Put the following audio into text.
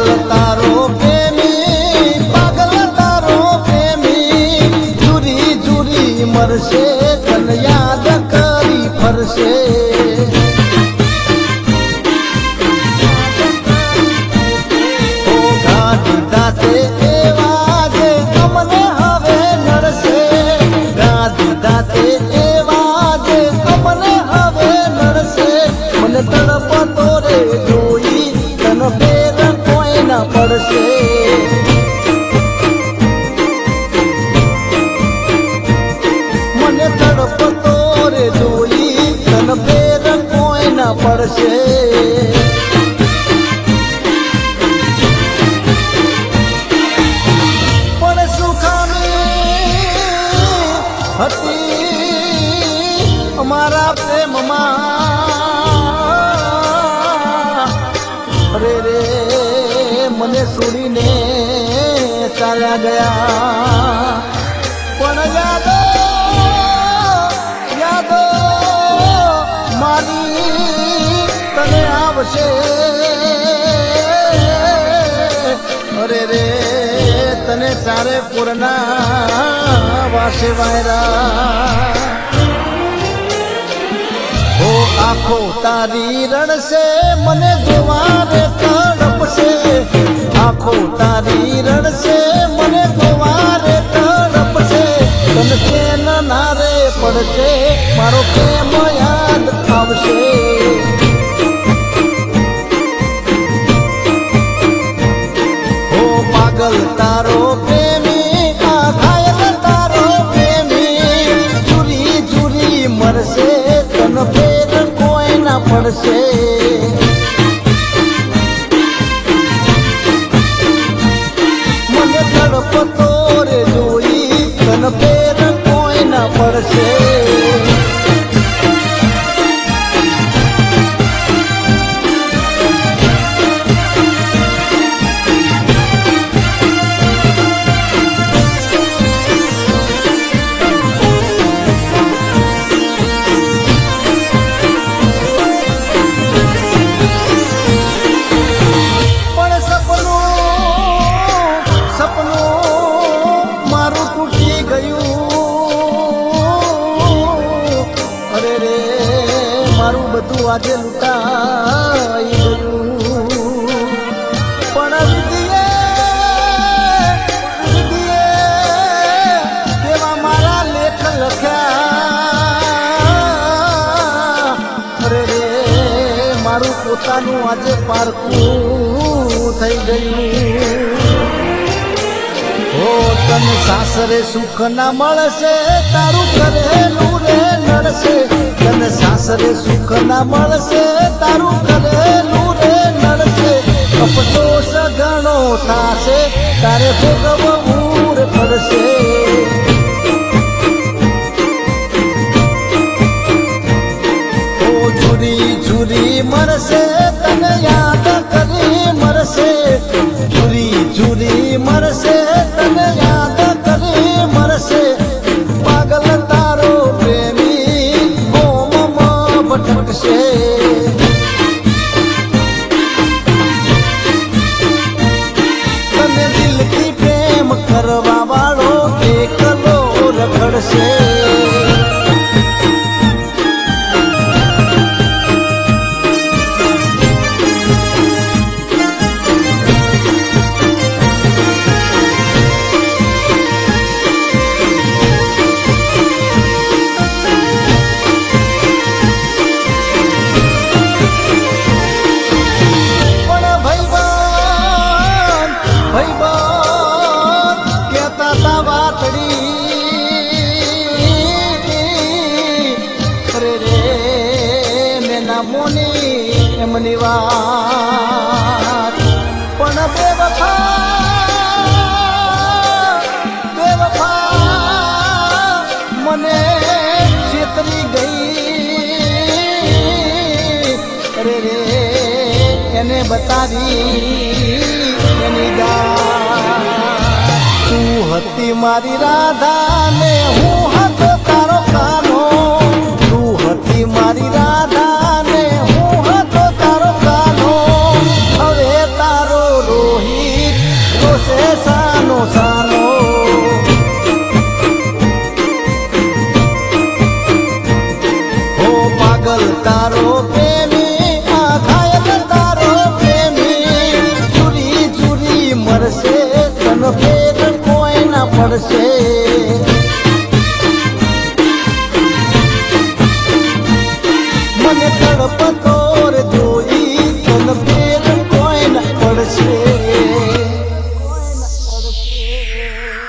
પાગલ તારો પ્રેમી જુરી જુરી મરશે તન યાદ કરી ફરશે ઓ ગાડી દાતે એવા જે અમને હવે નડશે ગાડી દાતે એવા જે અમને હવે નડશે મને તડપતો રે જોઈ તન ફેર કોઈ ના પડશે મને તડપતો રે જોઈ તન ફેર કોઈ ના પડશે પણ સુખામી હતી અમારા પ્રેમમાં રે રે મને છોડીને ચાલ્યા ગયા પણ યાદો મારી તને આવશે અરે રે તને ચારે પૂરના વાસે વાયરા ઓ આંખો તારી રડશે મને જોવા રે તડપશે આંખો તારી રડશે મને જોવા રે તડપશે તને ચેન ના રે પડશે મારો પ્રેમ યાદ આવશે ઓ પાગલ તારો પ્રેમી આ ઘાયલ તારો પ્રેમી જુરી જુરી મરશે તન ફેર કોઈ ના પડશે મને તડપતો રે જોઈ તન ફેર કોઈ ના પડશે બધું આજે લૂંટાઈ ગયું પણ વિધિએ તેવા મારા લેખ લખ્યા અરે રે મારું પોતાનું આજે પારકું થઈ ગયું ઓ તને સાસરે સુખ ના મળશે તારું કરેલું રે નડશે તને સાસરે સુખ ના મળશે તારું કરેલું રે નડશે અફસોસ ઘણો થાશે તારે ભોગવવું રે પડશે ઓ જુરી જુરી મરશે તને યાદ કરી મરશે જુરી જુરી મરશે તને યાદ કરી મરશે પાગલ તારો પ્રેમી ગોમમાં ભટકશે તને દિલથી પ્રેમ કરવા વાળો એકલો રખડશે એમની વાત પણ બેવફા મને છેતરી ગઈ અરે રે એને બતાવી એની તું હતી મારી રાધા ને હું હતો તારો કાનો તું હતી મારી રાધા ને હું હતો તારો કાનો હવે તારો રોહિત પડશે. મને તડપતો રે જોઈ તન ફેર કોઈ ન પડશે.